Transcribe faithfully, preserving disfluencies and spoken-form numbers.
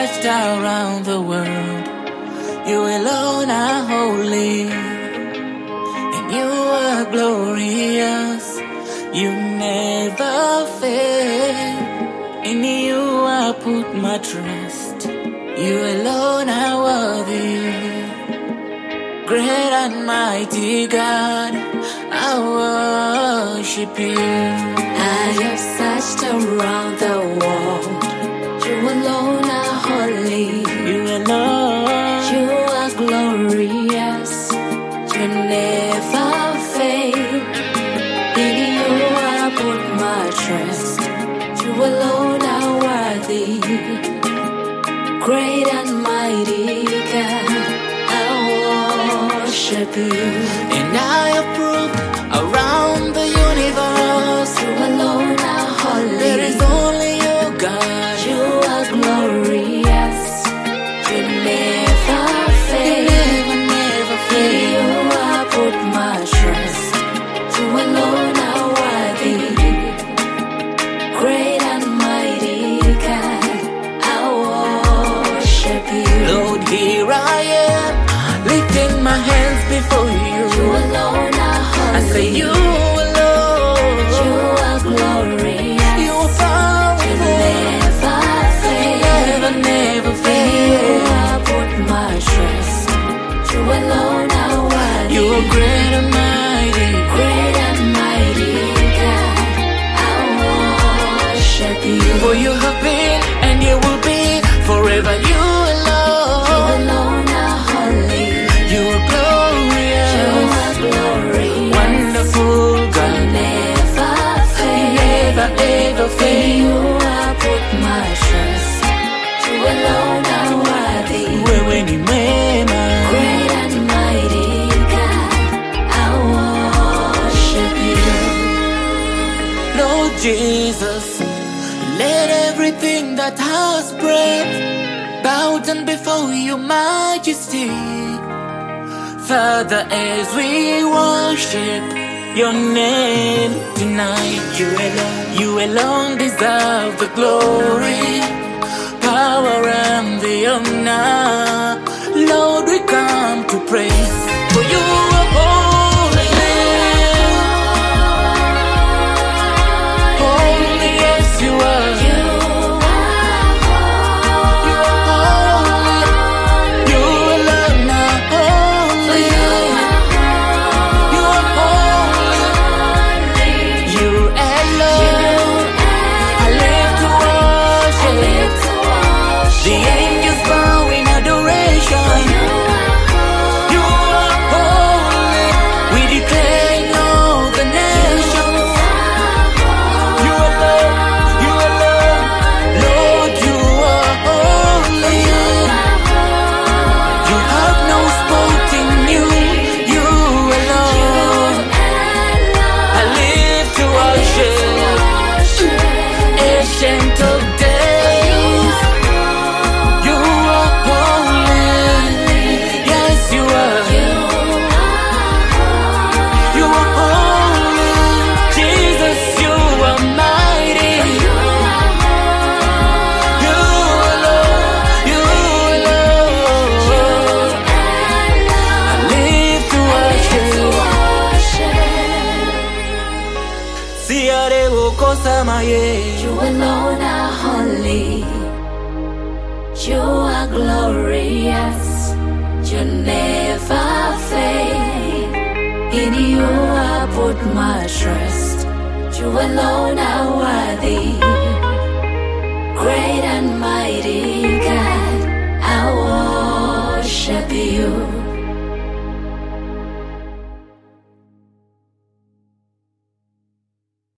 searched around the world, you alone are holy, and you are glorious. You never fail. In you I put my trust. You alone are worthy. Great and mighty God, I worship you. I have searched around the world. You alone are holy. You alone. You are glorious. You never fail. In you I put my trust. You alone are worthy. Great and mighty God, I worship you. And I have proved around the universe, You alone are holy. there is only you, God. You are glorious. You never You fail. never, never In fail. you I put my trust. You alone are worthy. Great and mighty God, I worship you. Lord, here I am, lifting my hands before you. You alone are holy. I say you alone. You are glorious. You are powerful. You never fail. Never, never In you fail. I put my trust. You alone are worthy. You are great and mighty. Great and mighty God, I worship you. For you have been and you will be forever. You You alone. alone are holy. You are glorious. You are glorious. Wonderful You God. never fail. Never ever In fail. you I put my trust. You alone are worthy. Wewe ni mwema. Great and mighty God, I worship you. Lord Jesus, let everything that has breath bow down before your majesty. Father, as we worship your name tonight, you alone, you alone deserve the glory, power and the honor. Lord, we come to praise, for you are holy. Holy, yes, you are. You are You are holy. You alone are holy. You are holy. You alone. I live to worship. The angels bow in adoration. You are holy. We declare in all the nations. You alone. You alone. Lord, you are holy. You have no spot in you. You alone. I live to worship. Ancient of days. You are holy. Yes, you are. You are holy. Jesus, you are mighty. You alone. You alone. I live to worship. Siare ukosa maye. You alone are holy. You are glorious. You never fail. In you I put my trust. You alone are worthy. Great and mighty God, I worship you.